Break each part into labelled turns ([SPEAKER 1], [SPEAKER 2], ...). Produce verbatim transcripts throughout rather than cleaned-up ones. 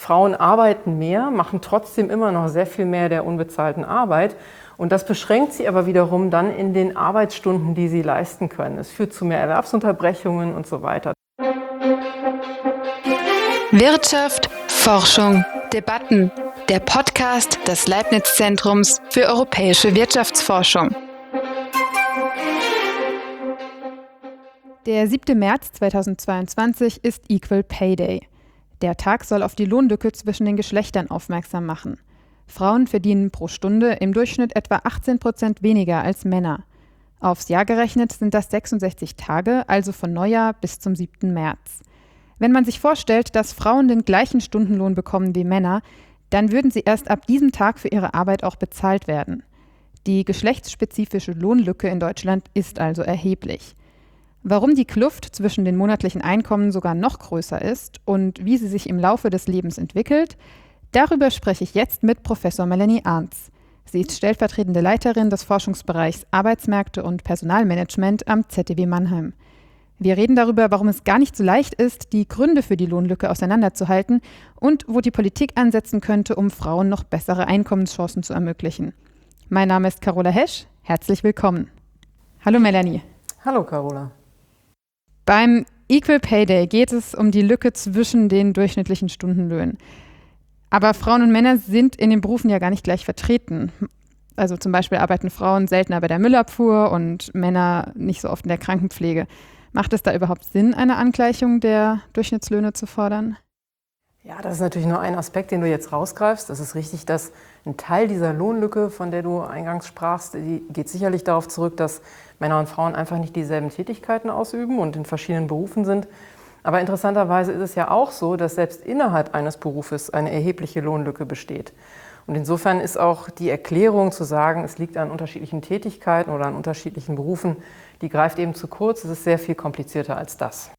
[SPEAKER 1] Frauen arbeiten mehr, machen trotzdem immer noch sehr viel mehr der unbezahlten Arbeit. Und das beschränkt sie aber wiederum dann in den Arbeitsstunden, die sie leisten können. Es führt zu mehr Erwerbsunterbrechungen und so weiter.
[SPEAKER 2] Wirtschaft, Forschung, Debatten. Der Podcast des Leibniz-Zentrums für europäische Wirtschaftsforschung.
[SPEAKER 3] Der siebte März zweitausendzweiundzwanzig ist Equal Pay Day. Der Tag soll auf die Lohnlücke zwischen den Geschlechtern aufmerksam machen. Frauen verdienen pro Stunde im Durchschnitt etwa achtzehn Prozent weniger als Männer. Aufs Jahr gerechnet sind das sechsundsechzig Tage, also von Neujahr bis zum siebten März. Wenn man sich vorstellt, dass Frauen den gleichen Stundenlohn bekommen wie Männer, dann würden sie erst ab diesem Tag für ihre Arbeit auch bezahlt werden. Die geschlechtsspezifische Lohnlücke in Deutschland ist also erheblich. Warum die Kluft zwischen den monatlichen Einkommen sogar noch größer ist und wie sie sich im Laufe des Lebens entwickelt, darüber spreche ich jetzt mit Professor Melanie Arntz. Sie ist stellvertretende Leiterin des Forschungsbereichs Arbeitsmärkte und Personalmanagement am Z D W Mannheim. Wir reden darüber, warum es gar nicht so leicht ist, die Gründe für die Lohnlücke auseinanderzuhalten und wo die Politik ansetzen könnte, um Frauen noch bessere Einkommenschancen zu ermöglichen. Mein Name ist Carola Hesch. Herzlich willkommen. Hallo Melanie.
[SPEAKER 1] Hallo Carola.
[SPEAKER 3] Beim Equal Pay Day geht es um die Lücke zwischen den durchschnittlichen Stundenlöhnen. Aber Frauen und Männer sind in den Berufen ja gar nicht gleich vertreten. Also zum Beispiel arbeiten Frauen seltener bei der Müllabfuhr und Männer nicht so oft in der Krankenpflege. Macht es da überhaupt Sinn, eine Angleichung der Durchschnittslöhne zu fordern?
[SPEAKER 1] Ja, das ist natürlich nur ein Aspekt, den du jetzt rausgreifst. Es ist richtig, dass ein Teil dieser Lohnlücke, von der du eingangs sprachst, die geht sicherlich darauf zurück, dass Männer und Frauen einfach nicht dieselben Tätigkeiten ausüben und in verschiedenen Berufen sind. Aber interessanterweise ist es ja auch so, dass selbst innerhalb eines Berufes eine erhebliche Lohnlücke besteht. Und insofern ist auch die Erklärung zu sagen, es liegt an unterschiedlichen Tätigkeiten oder an unterschiedlichen Berufen, die greift eben zu kurz. Es ist sehr viel komplizierter als das.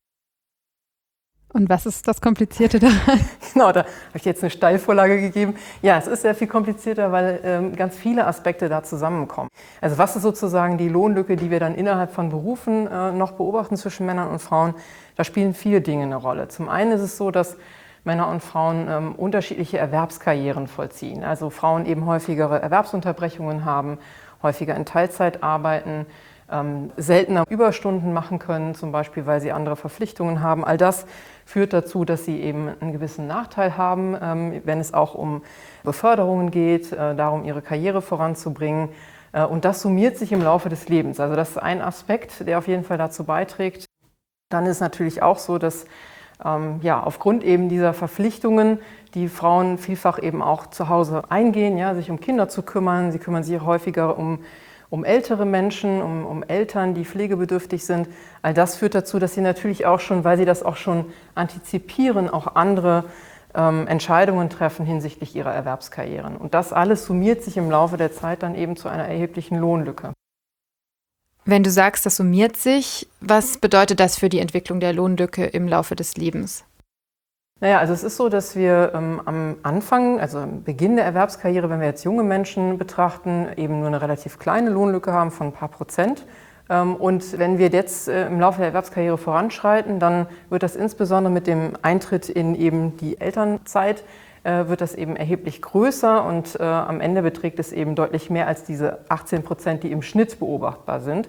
[SPEAKER 3] Und was ist das Komplizierte daran?
[SPEAKER 1] Genau, da habe ich jetzt eine Steilvorlage gegeben. Ja, es ist sehr viel komplizierter, weil ähm, ganz viele Aspekte da zusammenkommen. Also was ist sozusagen die Lohnlücke, die wir dann innerhalb von Berufen äh, noch beobachten zwischen Männern und Frauen? Da spielen viele Dinge eine Rolle. Zum einen ist es so, dass Männer und Frauen ähm, unterschiedliche Erwerbskarrieren vollziehen. Also Frauen eben häufigere Erwerbsunterbrechungen haben, häufiger in Teilzeit arbeiten, ähm, seltener Überstunden machen können, zum Beispiel, weil sie andere Verpflichtungen haben. All das führt dazu, dass sie eben einen gewissen Nachteil haben, ähm, wenn es auch um Beförderungen geht, äh, darum, ihre Karriere voranzubringen. Äh, und das summiert sich im Laufe des Lebens. Also das ist ein Aspekt, der auf jeden Fall dazu beiträgt. Dann ist es natürlich auch so, dass ähm, ja, aufgrund eben dieser Verpflichtungen die Frauen vielfach eben auch zu Hause eingehen, ja, sich um Kinder zu kümmern. Sie kümmern sich häufiger um um ältere Menschen, um, um Eltern, die pflegebedürftig sind. All das führt dazu, dass sie natürlich auch schon, weil sie das auch schon antizipieren, auch andere ähm, Entscheidungen treffen hinsichtlich ihrer Erwerbskarrieren. Und das alles summiert sich im Laufe der Zeit dann eben zu einer erheblichen Lohnlücke.
[SPEAKER 3] Wenn du sagst, das summiert sich, was bedeutet das für die Entwicklung der Lohnlücke im Laufe des Lebens?
[SPEAKER 1] Naja, also es ist so, dass wir ähm, am Anfang, also am Beginn der Erwerbskarriere, wenn wir jetzt junge Menschen betrachten, eben nur eine relativ kleine Lohnlücke haben von ein paar Prozent. Ähm, und wenn wir jetzt äh, im Laufe der Erwerbskarriere voranschreiten, dann wird das insbesondere mit dem Eintritt in eben die Elternzeit, äh, wird das eben erheblich größer und äh, am Ende beträgt es eben deutlich mehr als diese achtzehn Prozent, die im Schnitt beobachtbar sind.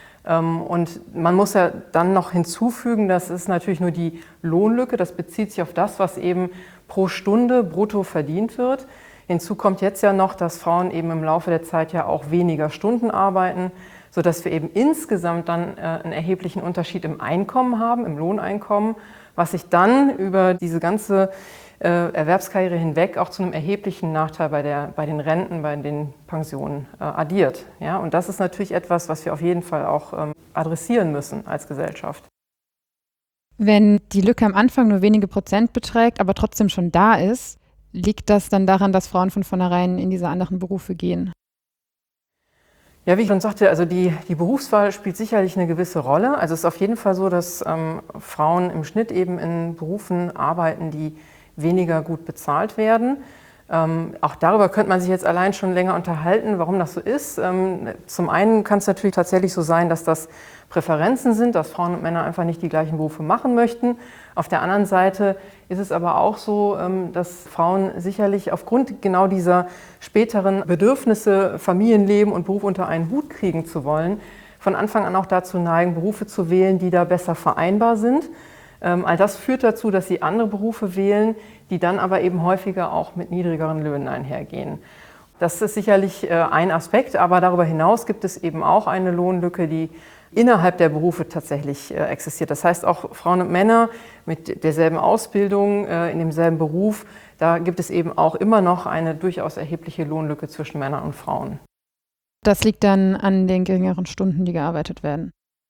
[SPEAKER 1] Und man muss ja dann noch hinzufügen, das ist natürlich nur die Lohnlücke, das bezieht sich auf das, was eben pro Stunde brutto verdient wird. Hinzu kommt jetzt ja noch, dass Frauen eben im Laufe der Zeit ja auch weniger Stunden arbeiten, sodass wir eben insgesamt dann einen erheblichen Unterschied im Einkommen haben, im Lohneinkommen, was sich dann über diese ganze Erwerbskarriere hinweg auch zu einem erheblichen Nachteil bei, der, bei den Renten, bei den Pensionen äh, addiert. Ja? Und das ist natürlich etwas, was wir auf jeden Fall auch ähm, adressieren müssen als Gesellschaft.
[SPEAKER 3] Wenn die Lücke am Anfang nur wenige Prozent beträgt, aber trotzdem schon da ist, liegt das dann daran, dass Frauen von vornherein in diese anderen Berufe gehen?
[SPEAKER 1] Ja, wie ich schon sagte, also die, die Berufswahl spielt sicherlich eine gewisse Rolle. Also es ist auf jeden Fall so, dass ähm, Frauen im Schnitt eben in Berufen arbeiten, die weniger gut bezahlt werden. Ähm, auch darüber könnte man sich jetzt allein schon länger unterhalten, warum das so ist. Ähm, zum einen kann es natürlich tatsächlich so sein, dass das Präferenzen sind, dass Frauen und Männer einfach nicht die gleichen Berufe machen möchten. Auf der anderen Seite ist es aber auch so, ähm, dass Frauen sicherlich aufgrund genau dieser späteren Bedürfnisse, Familienleben und Beruf unter einen Hut kriegen zu wollen, von Anfang an auch dazu neigen, Berufe zu wählen, die da besser vereinbar sind. Ähm, all das führt dazu, dass sie andere Berufe wählen, die dann aber eben häufiger auch mit niedrigeren Löhnen einhergehen. Das ist sicherlich äh, ein Aspekt, aber darüber hinaus gibt es eben auch eine Lohnlücke, die innerhalb der Berufe tatsächlich äh, existiert. Das heißt, auch Frauen und Männer mit derselben Ausbildung, äh, in demselben Beruf, da gibt es eben auch immer noch eine durchaus erhebliche Lohnlücke zwischen Männern und Frauen.
[SPEAKER 3] Das liegt dann an den geringeren Stunden, die gearbeitet werden.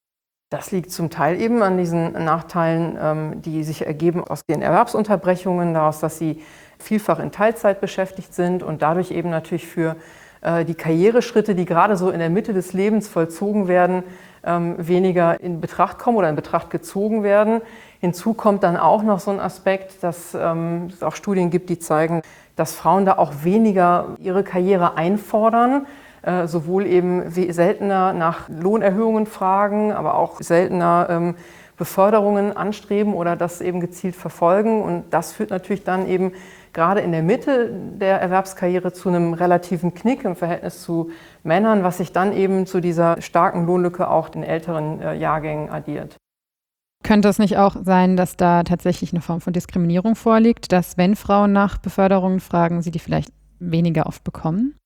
[SPEAKER 1] Das liegt zum Teil eben an diesen Nachteilen, ähm, die sich ergeben aus den Erwerbsunterbrechungen, daraus, dass sie vielfach in Teilzeit beschäftigt sind und dadurch eben natürlich für äh, die Karriereschritte, die gerade so in der Mitte des Lebens vollzogen werden, ähm, weniger in Betracht kommen oder in Betracht gezogen werden. Hinzu kommt dann auch noch so ein Aspekt, dass ähm, es auch Studien gibt, die zeigen, dass Frauen da auch weniger ihre Karriere einfordern, äh, sowohl eben seltener nach Lohnerhöhungen fragen, aber auch seltener ähm, Beförderungen anstreben oder das eben gezielt verfolgen. Und das führt natürlich dann eben gerade in der Mitte der Erwerbskarriere zu einem relativen Knick im Verhältnis zu Männern, was sich dann eben zu dieser starken Lohnlücke auch in älteren äh, Jahrgängen addiert.
[SPEAKER 3] Könnte es nicht auch sein, dass da tatsächlich eine Form von Diskriminierung vorliegt, dass wenn Frauen nach Beförderungen fragen, sie die vielleicht weniger oft bekommen?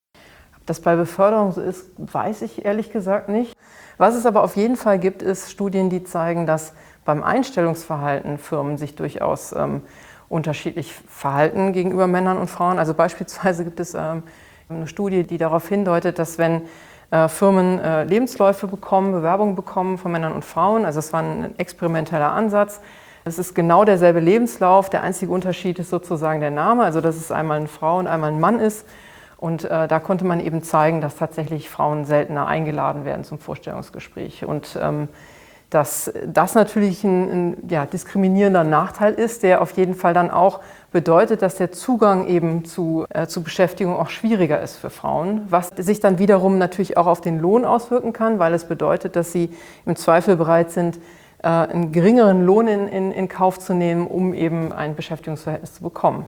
[SPEAKER 1] Ob das bei Beförderung so ist, weiß ich ehrlich gesagt nicht. Was es aber auf jeden Fall gibt, ist Studien, die zeigen, dass beim Einstellungsverhalten Firmen sich durchaus ähm, unterschiedlich verhalten gegenüber Männern und Frauen. Also beispielsweise gibt es ähm, eine Studie, die darauf hindeutet, dass wenn äh, Firmen äh, Lebensläufe bekommen, Bewerbungen bekommen von Männern und Frauen, also es war ein experimenteller Ansatz, es ist genau derselbe Lebenslauf, der einzige Unterschied ist sozusagen der Name, also dass es einmal eine Frau und einmal ein Mann ist. Und äh, da konnte man eben zeigen, dass tatsächlich Frauen seltener eingeladen werden zum Vorstellungsgespräch. Und ähm, dass das natürlich ein, ein ja, diskriminierender Nachteil ist, der auf jeden Fall dann auch bedeutet, dass der Zugang eben zu, äh, zu Beschäftigung auch schwieriger ist für Frauen, was sich dann wiederum natürlich auch auf den Lohn auswirken kann, weil es bedeutet, dass sie im Zweifel bereit sind, äh, einen geringeren Lohn in, in, in Kauf zu nehmen, um eben ein Beschäftigungsverhältnis zu bekommen.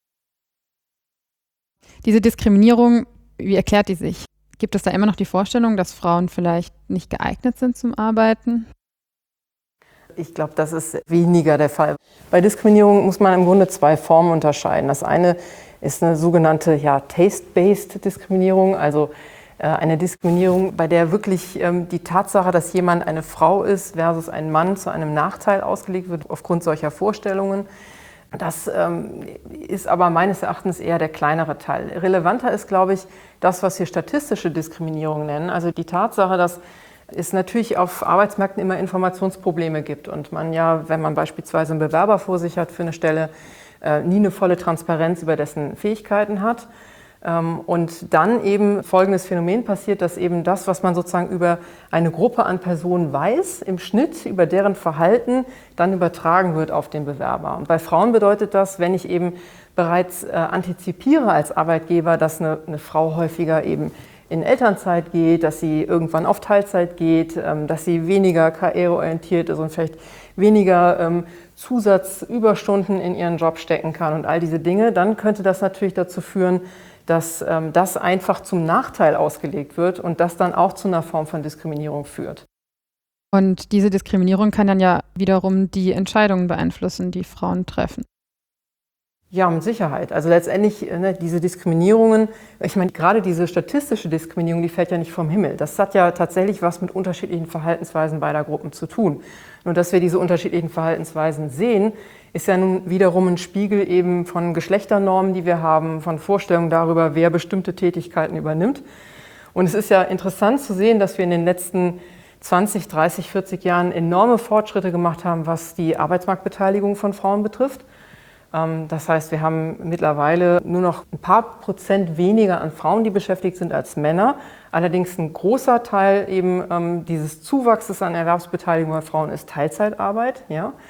[SPEAKER 3] Diese Diskriminierung, wie erklärt die sich? Gibt es da immer noch die Vorstellung, dass Frauen vielleicht nicht geeignet sind zum Arbeiten?
[SPEAKER 1] Ich glaube, das ist weniger der Fall. Bei Diskriminierung muss man im Grunde zwei Formen unterscheiden. Das eine ist eine sogenannte ja, Taste-Based Diskriminierung, also äh, eine Diskriminierung, bei der wirklich ähm, die Tatsache, dass jemand eine Frau ist versus ein Mann zu einem Nachteil ausgelegt wird aufgrund solcher Vorstellungen. Das ähm, ist aber meines Erachtens eher der kleinere Teil. Relevanter ist, glaube ich, das, was wir statistische Diskriminierung nennen, also die Tatsache, dass es natürlich auf Arbeitsmärkten immer Informationsprobleme gibt und man ja, wenn man beispielsweise einen Bewerber vor sich hat für eine Stelle, äh, nie eine volle Transparenz über dessen Fähigkeiten hat. Ähm, und dann eben folgendes Phänomen passiert, dass eben das, was man sozusagen über eine Gruppe an Personen weiß, im Schnitt über deren Verhalten dann übertragen wird auf den Bewerber. Und bei Frauen bedeutet das, wenn ich eben bereits äh, antizipiere als Arbeitgeber, dass eine, eine Frau häufiger eben in Elternzeit geht, dass sie irgendwann auf Teilzeit geht, dass sie weniger karriereorientiert ist und vielleicht weniger Zusatzüberstunden in ihren Job stecken kann und all diese Dinge, dann könnte das natürlich dazu führen, dass das einfach zum Nachteil ausgelegt wird und das dann auch zu einer Form von Diskriminierung führt.
[SPEAKER 3] Und diese Diskriminierung kann dann ja wiederum die Entscheidungen beeinflussen, die Frauen treffen.
[SPEAKER 1] Ja, mit Sicherheit. Also letztendlich ne, diese Diskriminierungen, ich meine, gerade diese statistische Diskriminierung, die fällt ja nicht vom Himmel. Das hat ja tatsächlich was mit unterschiedlichen Verhaltensweisen beider Gruppen zu tun. Nur dass wir diese unterschiedlichen Verhaltensweisen sehen, ist ja nun wiederum ein Spiegel eben von Geschlechternormen, die wir haben, von Vorstellungen darüber, wer bestimmte Tätigkeiten übernimmt. Und es ist ja interessant zu sehen, dass wir in den letzten zwanzig, dreißig, vierzig Jahren enorme Fortschritte gemacht haben, was die Arbeitsmarktbeteiligung von Frauen betrifft. Das heißt, wir haben mittlerweile nur noch ein paar Prozent weniger an Frauen, die beschäftigt sind, als Männer. Allerdings ein großer Teil eben ähm, dieses Zuwachses an Erwerbsbeteiligung bei Frauen ist Teilzeitarbeit. Ja?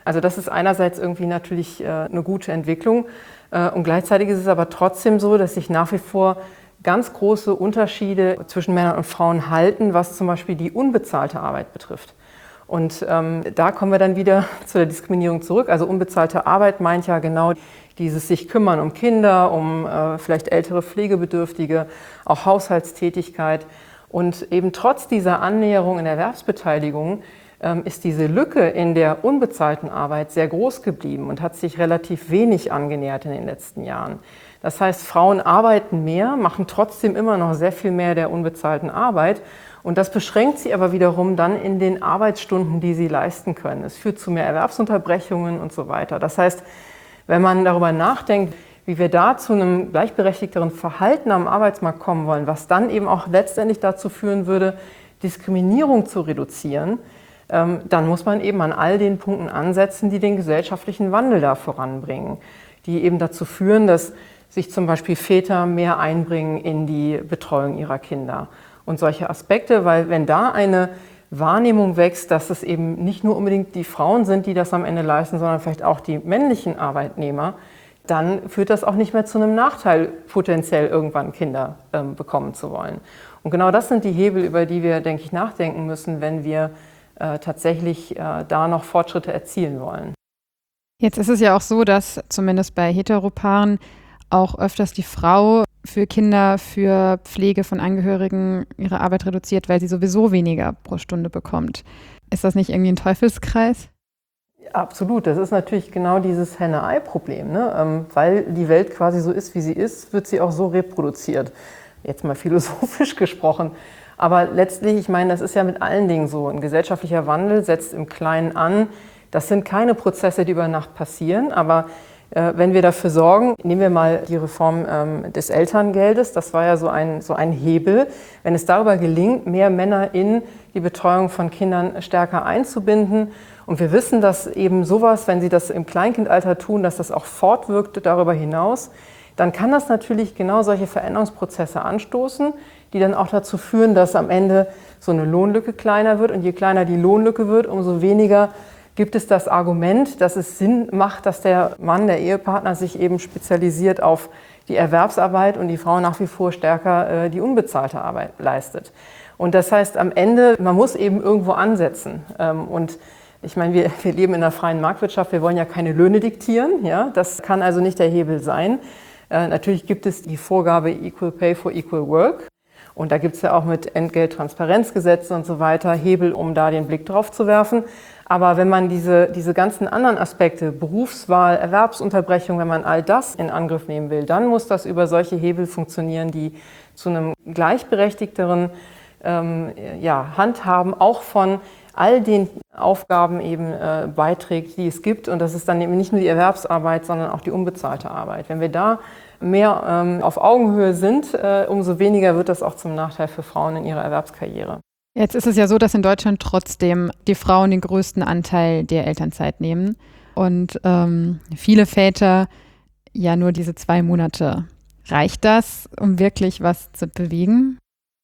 [SPEAKER 1] Also das ist einerseits irgendwie natürlich äh, eine gute Entwicklung äh, und gleichzeitig ist es aber trotzdem so, dass sich nach wie vor ganz große Unterschiede zwischen Männern und Frauen halten, was zum Beispiel die unbezahlte Arbeit betrifft. Und ähm, da kommen wir dann wieder zu der Diskriminierung zurück. Also unbezahlte Arbeit meint ja genau dieses sich kümmern um Kinder, um äh, vielleicht ältere Pflegebedürftige, auch Haushaltstätigkeit. Und eben trotz dieser Annäherung in der Erwerbsbeteiligung ähm, ist diese Lücke in der unbezahlten Arbeit sehr groß geblieben und hat sich relativ wenig angenähert in den letzten Jahren. Das heißt, Frauen arbeiten mehr, machen trotzdem immer noch sehr viel mehr der unbezahlten Arbeit. Und das beschränkt sie aber wiederum dann in den Arbeitsstunden, die sie leisten können. Es führt zu mehr Erwerbsunterbrechungen und so weiter. Das heißt, wenn man darüber nachdenkt, wie wir da zu einem gleichberechtigteren Verhalten am Arbeitsmarkt kommen wollen, was dann eben auch letztendlich dazu führen würde, Diskriminierung zu reduzieren, ähm, dann muss man eben an all den Punkten ansetzen, die den gesellschaftlichen Wandel da voranbringen, die eben dazu führen, dass sich zum Beispiel Väter mehr einbringen in die Betreuung ihrer Kinder und solche Aspekte, weil wenn da eine Wahrnehmung wächst, dass es eben nicht nur unbedingt die Frauen sind, die das am Ende leisten, sondern vielleicht auch die männlichen Arbeitnehmer, dann führt das auch nicht mehr zu einem Nachteil, potenziell irgendwann Kinder ähm, bekommen zu wollen. Und genau das sind die Hebel, über die wir, denke ich, nachdenken müssen, wenn wir äh, tatsächlich äh, da noch Fortschritte erzielen wollen.
[SPEAKER 3] Jetzt ist es ja auch so, dass zumindest bei Heteropaaren auch öfters die Frau für Kinder, für Pflege von Angehörigen ihre Arbeit reduziert, weil sie sowieso weniger pro Stunde bekommt. Ist das nicht irgendwie ein Teufelskreis?
[SPEAKER 1] Absolut, das ist natürlich genau dieses Henne-Ei-Problem, ne? Ähm, weil die Welt quasi so ist, wie sie ist, wird sie auch so reproduziert. Jetzt mal philosophisch gesprochen. Aber letztlich, ich meine, das ist ja mit allen Dingen so. Ein gesellschaftlicher Wandel setzt im Kleinen an. Das sind keine Prozesse, die über Nacht passieren, aber äh, wenn wir dafür sorgen, nehmen wir mal die Reform ähm, des Elterngeldes, das war ja so ein, so ein Hebel. Wenn es darüber gelingt, mehr Männer in die Betreuung von Kindern stärker einzubinden, und wir wissen, dass eben sowas, wenn sie das im Kleinkindalter tun, dass das auch fortwirkt darüber hinaus, dann kann das natürlich genau solche Veränderungsprozesse anstoßen, die dann auch dazu führen, dass am Ende so eine Lohnlücke kleiner wird. Und je kleiner die Lohnlücke wird, umso weniger gibt es das Argument, dass es Sinn macht, dass der Mann, der Ehepartner, sich eben spezialisiert auf die Erwerbsarbeit und die Frau nach wie vor stärker äh, die unbezahlte Arbeit leistet. Und das heißt am Ende, man muss eben irgendwo ansetzen. Ähm, und ich meine, wir, wir leben in einer freien Marktwirtschaft, wir wollen ja keine Löhne diktieren. Ja? Das kann also nicht der Hebel sein. Äh, natürlich gibt es die Vorgabe Equal Pay for Equal Work. Und da gibt es ja auch mit Entgelttransparenzgesetzen und so weiter Hebel, um da den Blick drauf zu werfen. Aber wenn man diese, diese ganzen anderen Aspekte, Berufswahl, Erwerbsunterbrechung, wenn man all das in Angriff nehmen will, dann muss das über solche Hebel funktionieren, die zu einem gleichberechtigteren ähm, ja, Handhaben auch von all den Aufgaben eben äh, beiträgt, die es gibt. Und das ist dann eben nicht nur die Erwerbsarbeit, sondern auch die unbezahlte Arbeit. Wenn wir da mehr ähm, auf Augenhöhe sind, äh, umso weniger wird das auch zum Nachteil für Frauen in ihrer Erwerbskarriere.
[SPEAKER 3] Jetzt ist es ja so, dass in Deutschland trotzdem die Frauen den größten Anteil der Elternzeit nehmen und ähm, viele Väter ja nur diese zwei Monate. Reicht das, um wirklich was zu bewegen?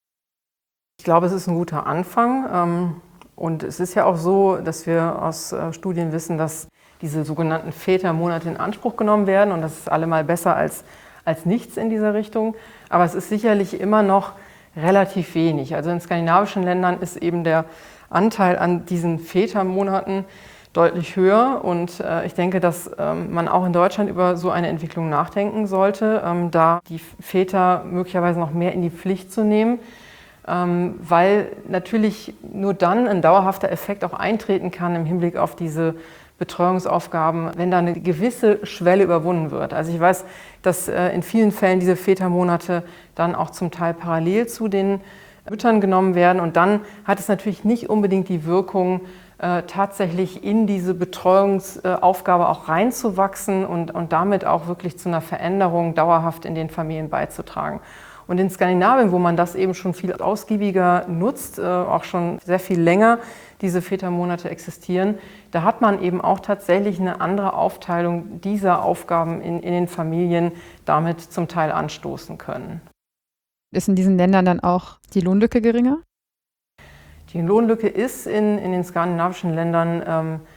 [SPEAKER 1] Ich glaube, es ist ein guter Anfang. Ähm, und es ist ja auch so, dass wir aus äh, Studien wissen, dass diese sogenannten Vätermonate in Anspruch genommen werden. Und das ist allemal besser als, als nichts in dieser Richtung. Aber es ist sicherlich immer noch relativ wenig. Also in skandinavischen Ländern ist eben der Anteil an diesen Vätermonaten deutlich höher. Und äh, ich denke, dass ähm, man auch in Deutschland über so eine Entwicklung nachdenken sollte, ähm, da die Väter möglicherweise noch mehr in die Pflicht zu nehmen. Ähm, weil natürlich nur dann ein dauerhafter Effekt auch eintreten kann im Hinblick auf diese Betreuungsaufgaben, wenn da eine gewisse Schwelle überwunden wird. Also ich weiß, dass äh, in vielen Fällen diese Vätermonate dann auch zum Teil parallel zu den Müttern genommen werden. Und dann hat es natürlich nicht unbedingt die Wirkung, äh, tatsächlich in diese Betreuungsaufgabe auch reinzuwachsen und, und damit auch wirklich zu einer Veränderung dauerhaft in den Familien beizutragen. Und in Skandinavien, wo man das eben schon viel ausgiebiger nutzt, äh, auch schon sehr viel länger diese Vätermonate existieren, da hat man eben auch tatsächlich eine andere Aufteilung dieser Aufgaben in, in den Familien damit zum Teil anstoßen können.
[SPEAKER 3] Ist in diesen Ländern dann auch die Lohnlücke geringer?
[SPEAKER 1] Die Lohnlücke ist in, in den skandinavischen Ländern ähm,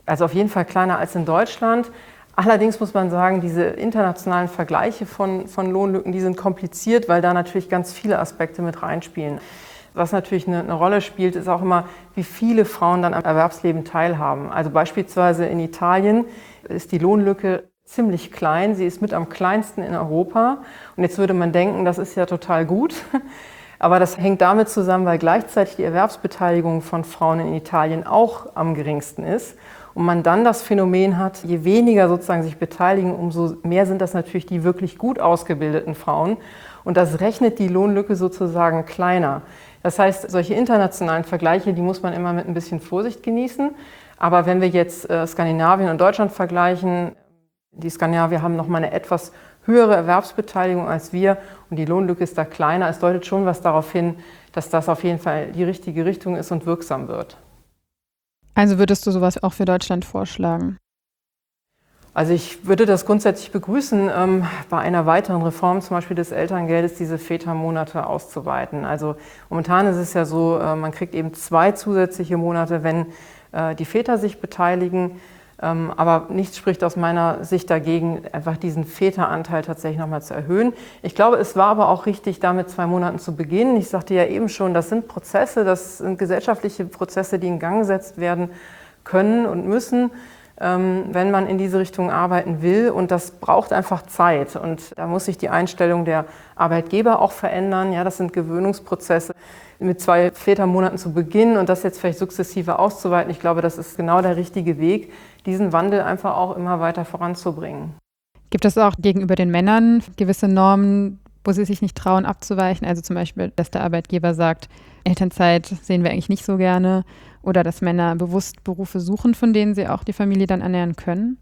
[SPEAKER 1] Also auf jeden Fall kleiner als in Deutschland. Allerdings muss man sagen, diese internationalen Vergleiche von, von Lohnlücken, die sind kompliziert, weil da natürlich ganz viele Aspekte mit reinspielen. Was natürlich eine, eine Rolle spielt, ist auch immer, wie viele Frauen dann am Erwerbsleben teilhaben. Also beispielsweise in Italien ist die Lohnlücke ziemlich klein. Sie ist mit am kleinsten in Europa. Und jetzt würde man denken, das ist ja total gut. Aber das hängt damit zusammen, weil gleichzeitig die Erwerbsbeteiligung von Frauen in Italien auch am geringsten ist. Und man dann das Phänomen hat, je weniger sozusagen sich beteiligen, umso mehr sind das natürlich die wirklich gut ausgebildeten Frauen. Und das rechnet die Lohnlücke sozusagen kleiner. Das heißt, solche internationalen Vergleiche, die muss man immer mit ein bisschen Vorsicht genießen. Aber wenn wir jetzt äh, Skandinavien und Deutschland vergleichen, die Skandinavier haben noch mal eine etwas höhere Erwerbsbeteiligung als wir und die Lohnlücke ist da kleiner. Es deutet schon was darauf hin, dass das auf jeden Fall die richtige Richtung ist und wirksam wird.
[SPEAKER 3] Also würdest du sowas auch für Deutschland vorschlagen?
[SPEAKER 1] Also ich würde das grundsätzlich begrüßen, ähm, bei einer weiteren Reform zum Beispiel des Elterngeldes diese Vätermonate auszuweiten. Also momentan ist es ja so, äh, man kriegt eben zwei zusätzliche Monate, wenn äh, die Väter sich beteiligen. Ähm, aber nichts spricht aus meiner Sicht dagegen, einfach diesen Väteranteil tatsächlich nochmal zu erhöhen. Ich glaube, es war aber auch richtig, da mit zwei Monaten zu beginnen. Ich sagte ja eben schon, das sind Prozesse, das sind gesellschaftliche Prozesse, die in Gang gesetzt werden können und müssen, ähm, wenn man in diese Richtung arbeiten will. Und das braucht einfach Zeit. Und da muss sich die Einstellung der Arbeitgeber auch verändern. Ja, das sind Gewöhnungsprozesse. Mit zwei Vätermonaten zu beginnen und das jetzt vielleicht sukzessive auszuweiten, ich glaube, das ist genau der richtige Weg, diesen Wandel einfach auch immer weiter voranzubringen.
[SPEAKER 3] Gibt es auch gegenüber den Männern gewisse Normen, wo sie sich nicht trauen, abzuweichen? Also zum Beispiel, dass der Arbeitgeber sagt, Elternzeit sehen wir eigentlich nicht so gerne, oder dass Männer bewusst Berufe suchen, von denen sie auch die Familie dann ernähren können?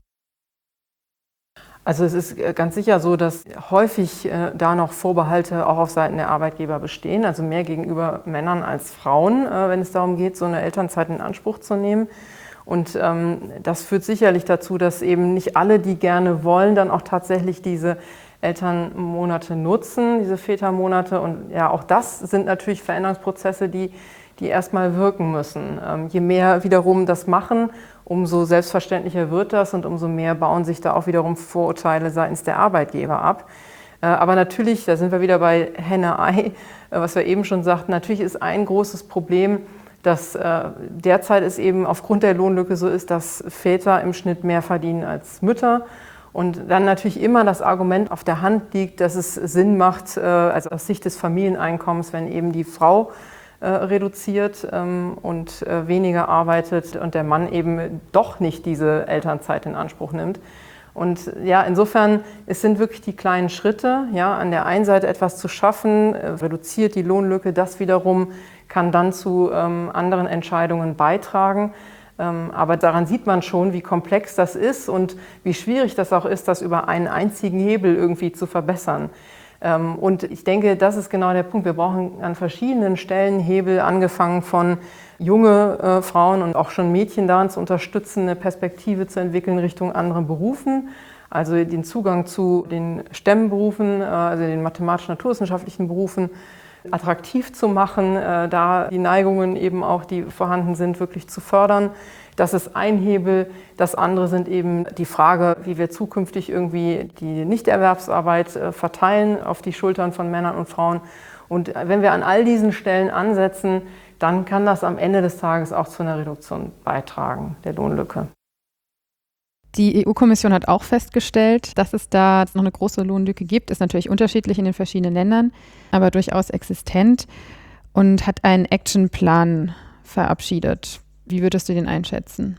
[SPEAKER 1] Also es ist ganz sicher so, dass häufig äh, da noch Vorbehalte auch auf Seiten der Arbeitgeber bestehen, also mehr gegenüber Männern als Frauen, äh, wenn es darum geht, so eine Elternzeit in Anspruch zu nehmen. Und ähm, das führt sicherlich dazu, dass eben nicht alle, die gerne wollen, dann auch tatsächlich diese Elternmonate nutzen, diese Vätermonate. Und ja, auch das sind natürlich Veränderungsprozesse, die, die erstmal wirken müssen. Ähm, je mehr wiederum das machen, umso selbstverständlicher wird das und umso mehr bauen sich da auch wiederum Vorurteile seitens der Arbeitgeber ab. Äh, aber natürlich, da sind wir wieder bei Henne-Ei, äh, was wir eben schon sagten, natürlich ist ein großes Problem, dass äh, derzeit es eben aufgrund der Lohnlücke so ist, dass Väter im Schnitt mehr verdienen als Mütter. Und dann natürlich immer das Argument auf der Hand liegt, dass es Sinn macht, äh, also aus Sicht des Familieneinkommens, wenn eben die Frau äh, reduziert ähm, und äh, weniger arbeitet und der Mann eben doch nicht diese Elternzeit in Anspruch nimmt. Und ja, insofern, es sind wirklich die kleinen Schritte, ja, an der einen Seite etwas zu schaffen, äh, reduziert die Lohnlücke, das wiederum kann dann zu ähm, anderen Entscheidungen beitragen. Ähm, aber daran sieht man schon, wie komplex das ist und wie schwierig das auch ist, das über einen einzigen Hebel irgendwie zu verbessern. Ähm, und ich denke, das ist genau der Punkt. Wir brauchen an verschiedenen Stellen Hebel, angefangen von junge äh, Frauen und auch schon Mädchen daran zu unterstützen, eine Perspektive zu entwickeln Richtung anderen Berufen. Also den Zugang zu den STEM-Berufen, äh, also den mathematisch-naturwissenschaftlichen Berufen, attraktiv zu machen, äh, da die Neigungen eben auch, die vorhanden sind, wirklich zu fördern. Das ist ein Hebel. Das andere sind eben die Frage, wie wir zukünftig irgendwie die Nichterwerbsarbeit äh, verteilen auf die Schultern von Männern und Frauen. Und wenn wir an all diesen Stellen ansetzen, dann kann das am Ende des Tages auch zu einer Reduktion beitragen, der Lohnlücke.
[SPEAKER 3] Die E U-Kommission hat auch festgestellt, dass es da noch eine große Lohnlücke gibt. Ist natürlich unterschiedlich in den verschiedenen Ländern, aber durchaus existent und hat einen Actionplan verabschiedet. Wie würdest du den einschätzen?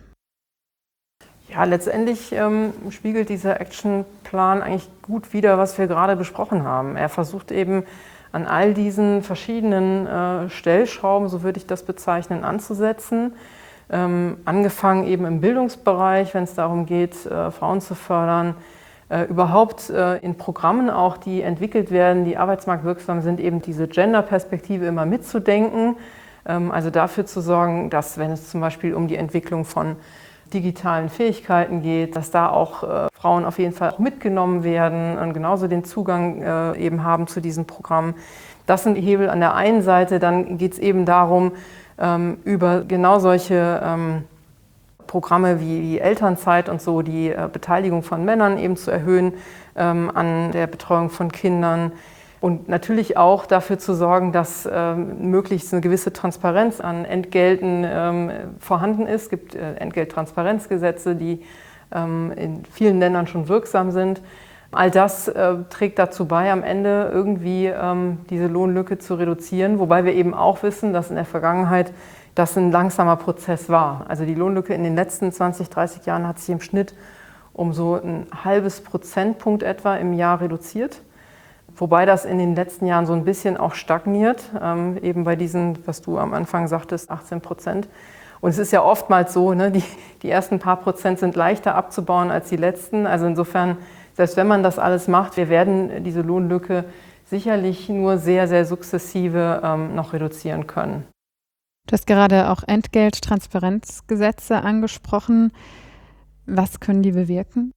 [SPEAKER 1] Ja, letztendlich ähm, spiegelt dieser Actionplan eigentlich gut wider, was wir gerade besprochen haben. Er versucht eben an all diesen verschiedenen äh, Stellschrauben, so würde ich das bezeichnen, anzusetzen. Ähm, angefangen eben im Bildungsbereich, wenn es darum geht, äh, Frauen zu fördern, äh, überhaupt äh, in Programmen auch, die entwickelt werden, die arbeitsmarktwirksam sind, eben diese Gender-Perspektive immer mitzudenken, ähm, also dafür zu sorgen, dass, wenn es zum Beispiel um die Entwicklung von digitalen Fähigkeiten geht, dass da auch äh, Frauen auf jeden Fall auch mitgenommen werden und genauso den Zugang äh, eben haben zu diesen Programmen. Das sind die Hebel an der einen Seite, dann geht es eben darum, über genau solche ähm, Programme wie, wie Elternzeit und so, die äh, Beteiligung von Männern eben zu erhöhen ähm, an der Betreuung von Kindern. Und natürlich auch dafür zu sorgen, dass ähm, möglichst eine gewisse Transparenz an Entgelten ähm, vorhanden ist. Es gibt äh, Entgelttransparenzgesetze, die ähm, in vielen Ländern schon wirksam sind. All das äh, trägt dazu bei, am Ende irgendwie ähm, diese Lohnlücke zu reduzieren, wobei wir eben auch wissen, dass in der Vergangenheit das ein langsamer Prozess war. Also die Lohnlücke in den letzten zwanzig, dreißig Jahren hat sich im Schnitt um so ein halbes Prozentpunkt etwa im Jahr reduziert. Wobei das in den letzten Jahren so ein bisschen auch stagniert, ähm, eben bei diesen, was du am Anfang sagtest, achtzehn Prozent. Und es ist ja oftmals so, ne, die, die ersten paar Prozent sind leichter abzubauen als die letzten. Also insofern, selbst wenn man das alles macht, wir werden diese Lohnlücke sicherlich nur sehr, sehr sukzessive ähm, noch reduzieren können.
[SPEAKER 3] Du hast gerade auch Entgelttransparenzgesetze angesprochen. Was können die bewirken?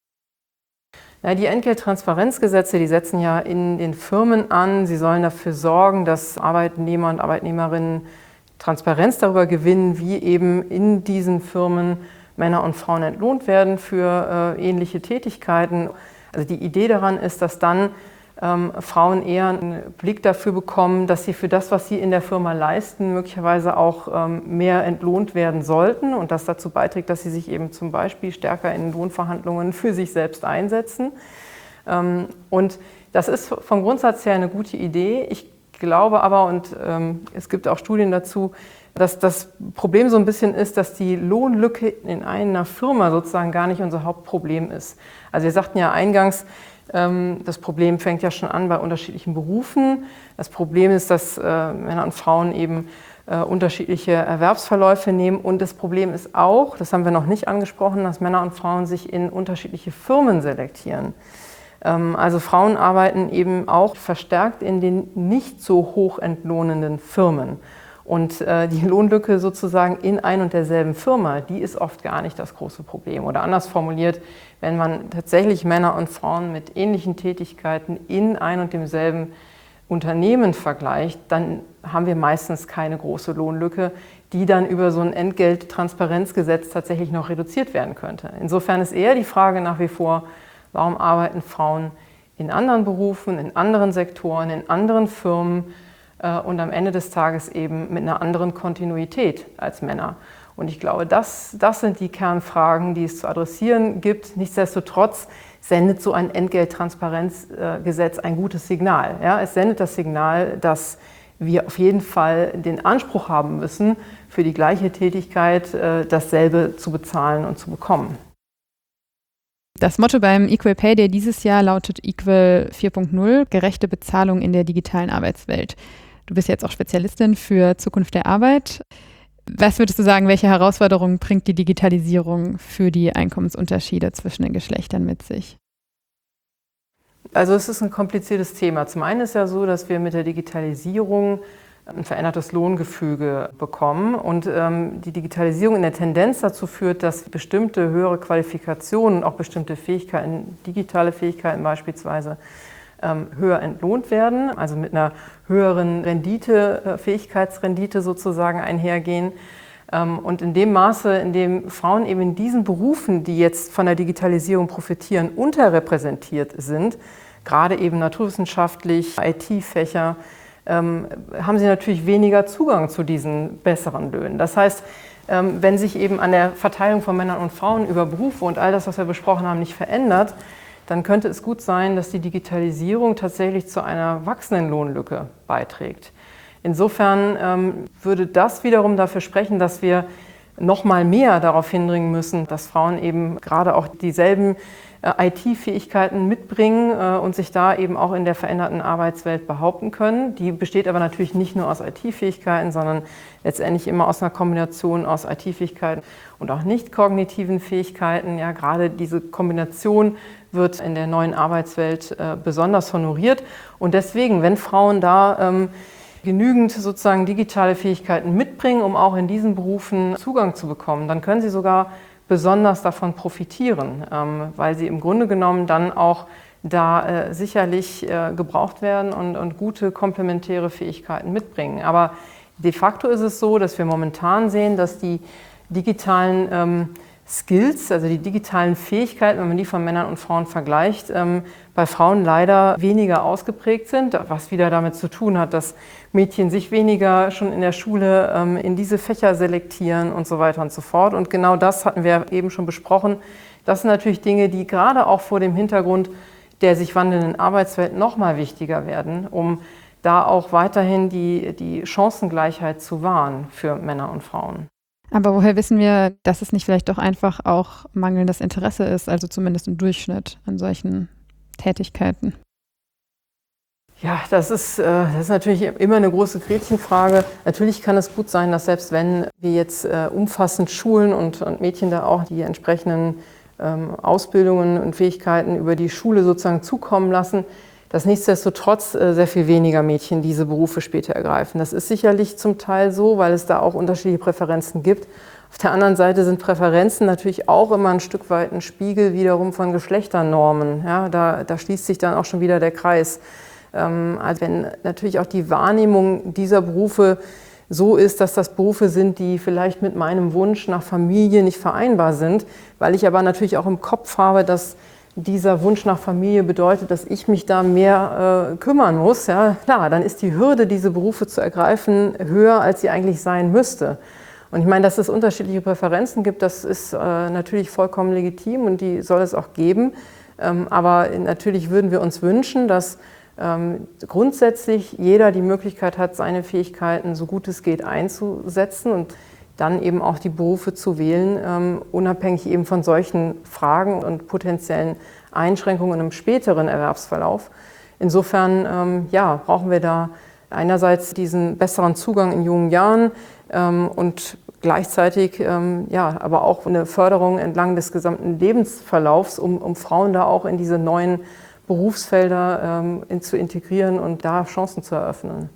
[SPEAKER 1] Ja, die Entgelttransparenzgesetze, die setzen ja in den Firmen an. Sie sollen dafür sorgen, dass Arbeitnehmer und Arbeitnehmerinnen Transparenz darüber gewinnen, wie eben in diesen Firmen Männer und Frauen entlohnt werden für äh, ähnliche Tätigkeiten. Also die Idee daran ist, dass dann ähm, Frauen eher einen Blick dafür bekommen, dass sie für das, was sie in der Firma leisten, möglicherweise auch ähm, mehr entlohnt werden sollten und das dazu beiträgt, dass sie sich eben zum Beispiel stärker in Lohnverhandlungen für sich selbst einsetzen. Ähm, und das ist vom Grundsatz her eine gute Idee. Ich glaube aber, und ähm, es gibt auch Studien dazu, dass das Problem so ein bisschen ist, dass die Lohnlücke in einer Firma sozusagen gar nicht unser Hauptproblem ist. Also wir sagten ja eingangs, das Problem fängt ja schon an bei unterschiedlichen Berufen. Das Problem ist, dass äh, Männer und Frauen eben äh, unterschiedliche Erwerbsverläufe nehmen. Und das Problem ist auch, das haben wir noch nicht angesprochen, dass Männer und Frauen sich in unterschiedliche Firmen selektieren. Ähm, also Frauen arbeiten eben auch verstärkt in den nicht so hoch entlohnenden Firmen. Und äh, die Lohnlücke sozusagen in ein und derselben Firma, die ist oft gar nicht das große Problem. Oder anders formuliert, wenn man tatsächlich Männer und Frauen mit ähnlichen Tätigkeiten in ein und demselben Unternehmen vergleicht, dann haben wir meistens keine große Lohnlücke, die dann über so ein Entgelttransparenzgesetz tatsächlich noch reduziert werden könnte. Insofern ist eher die Frage nach wie vor, warum arbeiten Frauen in anderen Berufen, in anderen Sektoren, in anderen Firmen, und am Ende des Tages eben mit einer anderen Kontinuität als Männer. Und ich glaube, das, das sind die Kernfragen, die es zu adressieren gibt. Nichtsdestotrotz sendet so ein Entgelttransparenzgesetz ein gutes Signal. Ja, es sendet das Signal, dass wir auf jeden Fall den Anspruch haben müssen, für die gleiche Tätigkeit dasselbe zu bezahlen und zu bekommen.
[SPEAKER 3] Das Motto beim Equal Pay Day dieses Jahr lautet Equal vier Punkt null, gerechte Bezahlung in der digitalen Arbeitswelt. Du bist jetzt auch Spezialistin für Zukunft der Arbeit. Was würdest du sagen, welche Herausforderungen bringt die Digitalisierung für die Einkommensunterschiede zwischen den Geschlechtern mit sich?
[SPEAKER 1] Also es ist ein kompliziertes Thema. Zum einen ist ja so, dass wir mit der Digitalisierung ein verändertes Lohngefüge bekommen und ähm, die Digitalisierung in der Tendenz dazu führt, dass bestimmte höhere Qualifikationen, auch bestimmte Fähigkeiten, digitale Fähigkeiten beispielsweise, ähm, höher entlohnt werden, also mit einer höheren Rendite, äh, Fähigkeitsrendite sozusagen einhergehen. Ähm, und in dem Maße, in dem Frauen eben in diesen Berufen, die jetzt von der Digitalisierung profitieren, unterrepräsentiert sind, gerade eben naturwissenschaftlich, I T-Fächer, Ähm, haben sie natürlich weniger Zugang zu diesen besseren Löhnen. Das heißt, ähm, wenn sich eben an der Verteilung von Männern und Frauen über Berufe und all das, was wir besprochen haben, nicht verändert, dann könnte es gut sein, dass die Digitalisierung tatsächlich zu einer wachsenden Lohnlücke beiträgt. Insofern ähm, würde das wiederum dafür sprechen, dass wir noch mal mehr darauf hindringen müssen, dass Frauen eben gerade auch dieselben I T-Fähigkeiten mitbringen und sich da eben auch in der veränderten Arbeitswelt behaupten können. Die besteht aber natürlich nicht nur aus I T-Fähigkeiten, sondern letztendlich immer aus einer Kombination aus I T-Fähigkeiten und auch nicht kognitiven Fähigkeiten. Ja, gerade diese Kombination wird in der neuen Arbeitswelt äh, besonders honoriert. Und deswegen, wenn Frauen da ähm, genügend sozusagen digitale Fähigkeiten mitbringen, um auch in diesen Berufen Zugang zu bekommen, dann können sie sogar besonders davon profitieren, ähm, weil sie im Grunde genommen dann auch da äh, sicherlich äh, gebraucht werden und, und gute komplementäre Fähigkeiten mitbringen. Aber de facto ist es so, dass wir momentan sehen, dass die digitalen ähm, Skills, also die digitalen Fähigkeiten, wenn man die von Männern und Frauen vergleicht, ähm, bei Frauen leider weniger ausgeprägt sind, was wieder damit zu tun hat, dass Mädchen sich weniger schon in der Schule ähm, in diese Fächer selektieren und so weiter und so fort. Und genau das hatten wir eben schon besprochen. Das sind natürlich Dinge, die gerade auch vor dem Hintergrund der sich wandelnden Arbeitswelt noch mal wichtiger werden, um da auch weiterhin die, die Chancengleichheit zu wahren für Männer und Frauen.
[SPEAKER 3] Aber woher wissen wir, dass es nicht vielleicht doch einfach auch mangelndes Interesse ist, also zumindest im Durchschnitt an solchen Tätigkeiten?
[SPEAKER 1] Ja, das ist, das ist natürlich immer eine große Gretchenfrage. Natürlich kann es gut sein, dass selbst wenn wir jetzt umfassend schulen und, und Mädchen da auch die entsprechenden ähm, Ausbildungen und Fähigkeiten über die Schule sozusagen zukommen lassen, dass nichtsdestotrotz sehr viel weniger Mädchen diese Berufe später ergreifen. Das ist sicherlich zum Teil so, weil es da auch unterschiedliche Präferenzen gibt. Auf der anderen Seite sind Präferenzen natürlich auch immer ein Stück weit ein Spiegel wiederum von Geschlechternormen. Ja, da, da schließt sich dann auch schon wieder der Kreis. Ähm, also wenn natürlich auch die Wahrnehmung dieser Berufe so ist, dass das Berufe sind, die vielleicht mit meinem Wunsch nach Familie nicht vereinbar sind, weil ich aber natürlich auch im Kopf habe, dass dieser Wunsch nach Familie bedeutet, dass ich mich da mehr äh, kümmern muss, ja, klar, dann ist die Hürde, diese Berufe zu ergreifen, höher, als sie eigentlich sein müsste. Und ich meine, dass es unterschiedliche Präferenzen gibt, das ist äh, natürlich vollkommen legitim und die soll es auch geben. Ähm, aber natürlich würden wir uns wünschen, dass ähm, grundsätzlich jeder die Möglichkeit hat, seine Fähigkeiten so gut es geht einzusetzen und dann eben auch die Berufe zu wählen, ähm, unabhängig eben von solchen Fragen und potenziellen Einschränkungen im späteren Erwerbsverlauf. Insofern ähm, ja, brauchen wir da einerseits diesen besseren Zugang in jungen Jahren ähm, und gleichzeitig ähm, ja, aber auch eine Förderung entlang des gesamten Lebensverlaufs, um, um Frauen da auch in diese neuen Berufsfelder ähm, in, zu integrieren und da Chancen zu eröffnen.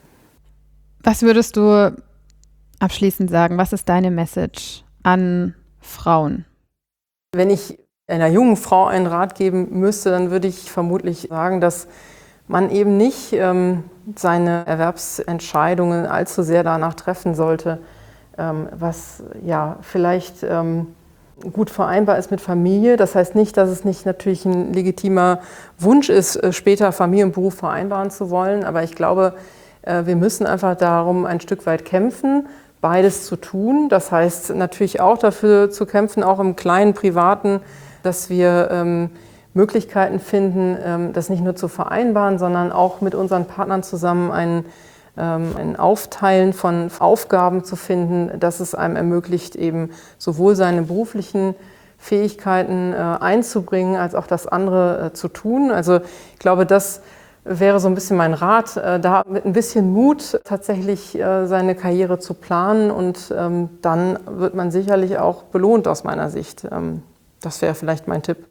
[SPEAKER 3] Was würdest du abschließend sagen, was ist deine Message an Frauen?
[SPEAKER 1] Wenn ich einer jungen Frau einen Rat geben müsste, dann würde ich vermutlich sagen, dass man eben nicht ähm, seine Erwerbsentscheidungen allzu sehr danach treffen sollte, ähm, was ja vielleicht ähm, gut vereinbar ist mit Familie. Das heißt nicht, dass es nicht natürlich ein legitimer Wunsch ist, später Familie und Beruf vereinbaren zu wollen, aber ich glaube, äh, wir müssen einfach darum ein Stück weit kämpfen, beides zu tun. Das heißt natürlich auch dafür zu kämpfen, auch im kleinen Privaten, dass wir ähm, Möglichkeiten finden, ähm, das nicht nur zu vereinbaren, sondern auch mit unseren Partnern zusammen ein, ähm, ein Aufteilen von Aufgaben zu finden, dass es einem ermöglicht, eben sowohl seine beruflichen Fähigkeiten äh, einzubringen, als auch das andere äh, zu tun. Also ich glaube, das wäre so ein bisschen mein Rat, äh, da mit ein bisschen Mut tatsächlich äh, seine Karriere zu planen und ähm, dann wird man sicherlich auch belohnt aus meiner Sicht. Ähm, das wäre vielleicht mein Tipp.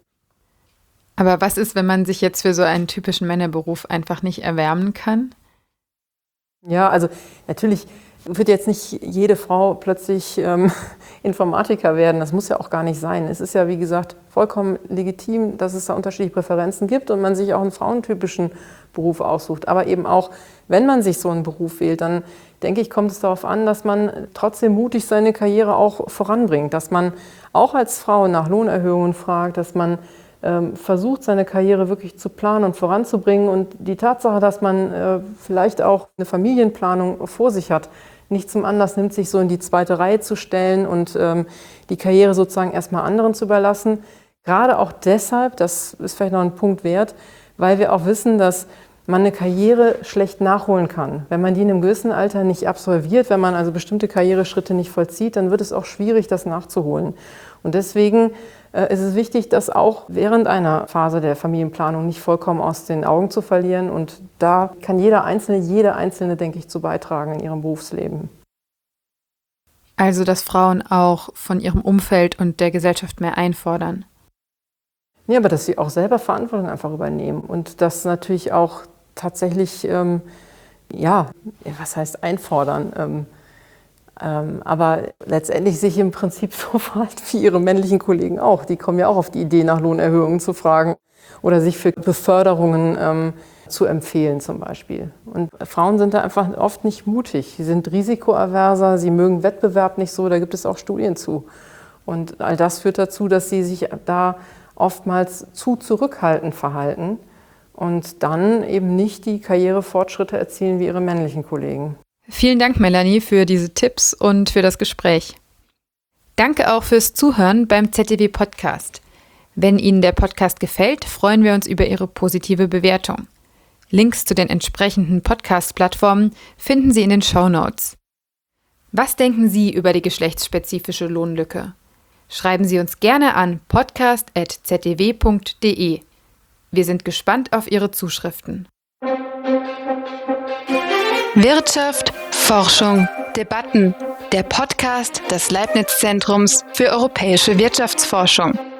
[SPEAKER 3] Aber was ist, wenn man sich jetzt für so einen typischen Männerberuf einfach nicht erwärmen kann?
[SPEAKER 1] Ja, also natürlich wird jetzt nicht jede Frau plötzlich ähm, Informatiker werden. Das muss ja auch gar nicht sein. Es ist ja, wie gesagt, vollkommen legitim, dass es da unterschiedliche Präferenzen gibt und man sich auch einen frauentypischen Beruf aussucht. Aber eben auch, wenn man sich so einen Beruf wählt, dann denke ich, kommt es darauf an, dass man trotzdem mutig seine Karriere auch voranbringt. Dass man auch als Frau nach Lohnerhöhungen fragt, dass man ähm, versucht, seine Karriere wirklich zu planen und voranzubringen. Und die Tatsache, dass man äh, vielleicht auch eine Familienplanung vor sich hat, nicht zum Anlass nimmt, sich so in die zweite Reihe zu stellen und ähm, die Karriere sozusagen erstmal anderen zu überlassen. Gerade auch deshalb, das ist vielleicht noch ein Punkt wert, weil wir auch wissen, dass man eine Karriere schlecht nachholen kann. Wenn man die in einem gewissen Alter nicht absolviert, wenn man also bestimmte Karriereschritte nicht vollzieht, dann wird es auch schwierig, das nachzuholen. Und deswegen äh, ist es wichtig, das auch während einer Phase der Familienplanung nicht vollkommen aus den Augen zu verlieren. Und da kann jeder Einzelne, jede Einzelne, denke ich, zu beitragen in ihrem Berufsleben.
[SPEAKER 3] Also, dass Frauen auch von ihrem Umfeld und der Gesellschaft mehr einfordern.
[SPEAKER 1] Ja, aber dass sie auch selber Verantwortung einfach übernehmen und das natürlich auch tatsächlich, ähm, ja, was heißt einfordern, ähm, ähm, aber letztendlich sich im Prinzip so verhalten wie ihre männlichen Kollegen auch. Die kommen ja auch auf die Idee, nach Lohnerhöhungen zu fragen. oder sich für Beförderungen ähm, zu empfehlen zum Beispiel. Und Frauen sind da einfach oft nicht mutig. Sie sind risikoaverser, sie mögen Wettbewerb nicht so, da gibt es auch Studien zu. Und all das führt dazu, dass sie sich da oftmals zu zurückhaltend verhalten und dann eben nicht die Karrierefortschritte erzielen wie ihre männlichen Kollegen.
[SPEAKER 3] Vielen Dank, Melanie, für diese Tipps und für das Gespräch. Danke auch fürs Zuhören beim Z D W-Podcast. Wenn Ihnen der Podcast gefällt, freuen wir uns über Ihre positive Bewertung. Links zu den entsprechenden Podcast-Plattformen finden Sie in den Shownotes. Was denken Sie über die geschlechtsspezifische Lohnlücke? Schreiben Sie uns gerne an podcast at z d w punkt d e. Wir sind gespannt auf Ihre Zuschriften.
[SPEAKER 2] Wirtschaft, Forschung, Debatten. Der Podcast des Leibniz-Zentrums für europäische Wirtschaftsforschung.